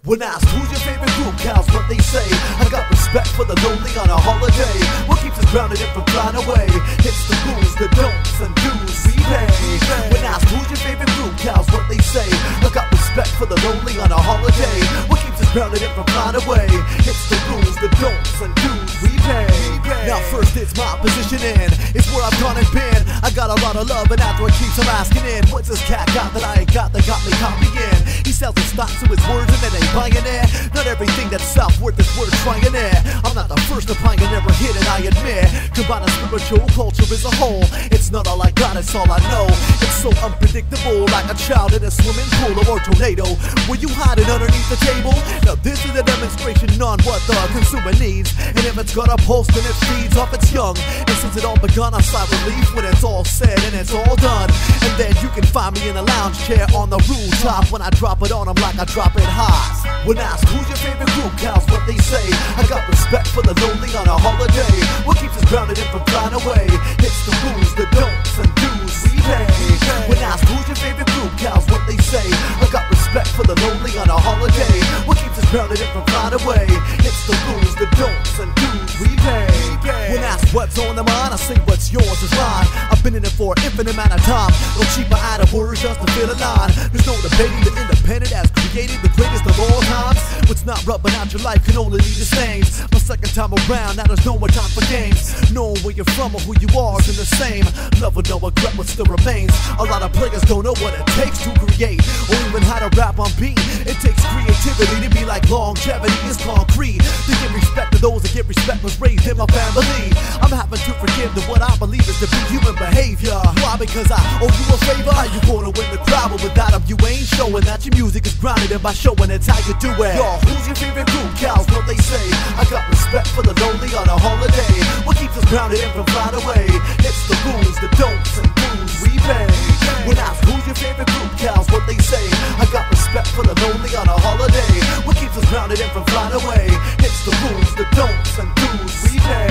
When asked who's your favorite group, counts what they say. I got respect for the lonely on a holiday. What keeps us grounded and from flying away? It's the rules, the don'ts, and do's we pay. When asked who's your favorite group, counts what they say. I got respect for the lonely on a holiday. What keeps us grounded and from flying away? It's the rules, the don'ts, and do's we pay. Now first it's my position in, it's where I've gone and been. I got a lot of love and after it keeps on asking in, what's this cat got that I ain't got that got me copying? He sells his stock to his words and then they buying it. Not everything that's self-worth is worth trying it. I'm not the first to pioneer a hit and I admit, combining spiritual culture as a whole. It's not all I got, it's all I know. It's so unpredictable, like a child in a swimming pool or tornado. Were you hiding underneath the table? Now this is a demonstration on what the consumer needs. And if it's got a pulse then it feeds off its young. And since it all begun I sigh relief when it's all said and it's all done. And then you can find me in a lounge chair on the rooftop. When I drop it on them like I drop it hot. When asked who's your favorite group, counts what they say. I got respect for the lonely on a holiday. What keeps us grounded and from flying away? It's the rules, the don'ts, and do's we pay. When asked who's your favorite group, counts what they say. I got respect for the lonely on a holiday. What keeps us grounded and from flying away? It's the rules, the don'ts, and do's we pay. When asked what's on the mind, I say what's yours is mine. I've been in it for an infinite amount of time. No cheaper out of words just to fill a line. There's no debating the independent has created the greatest of all times. What's not rubbing out your life can only leave the stains. My second time around, now there's no more time for games. Knowing where you're from or who you are isn't the same. Love with no regret, what still remains. A lot of players don't know what it takes to create, or even how to rap on beat. It takes creativity to be like longevity is concrete. To give respect to those that get respect was raised in my family. I'm having to forgive the what I believe is to be human behavior. Why? Because I owe you a favor. How you gonna win the crowd, but without them you ain't showing that your music is grounded, and by showing it's how you do it. Yo, who's your favorite group, cows? What they say. I got respect for the lonely on a holiday. What keeps us grounded and from flying away? It's the rules, the don'ts, and do's we pay. When asked who's your favorite group, cows? What they say. I got respect for the lonely on a holiday. What keeps us grounded and from flying away? It's the rules, the don'ts, and do's we pay.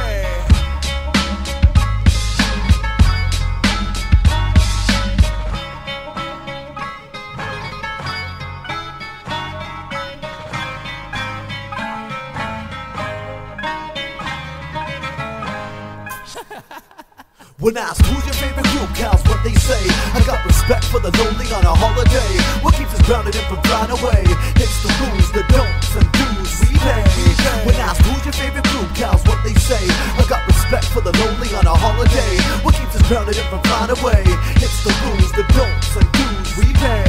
When asked who's your favorite group, cows what they say. I got respect for the lonely on a holiday. What keeps us grounded and from flying away? It's the rules, the don'ts, and do's we pay. When asked who's your favorite group, cows what they say. I got respect for the lonely on a holiday. What keeps us grounded and from flying away? It's the rules, the don'ts, and do's we pay.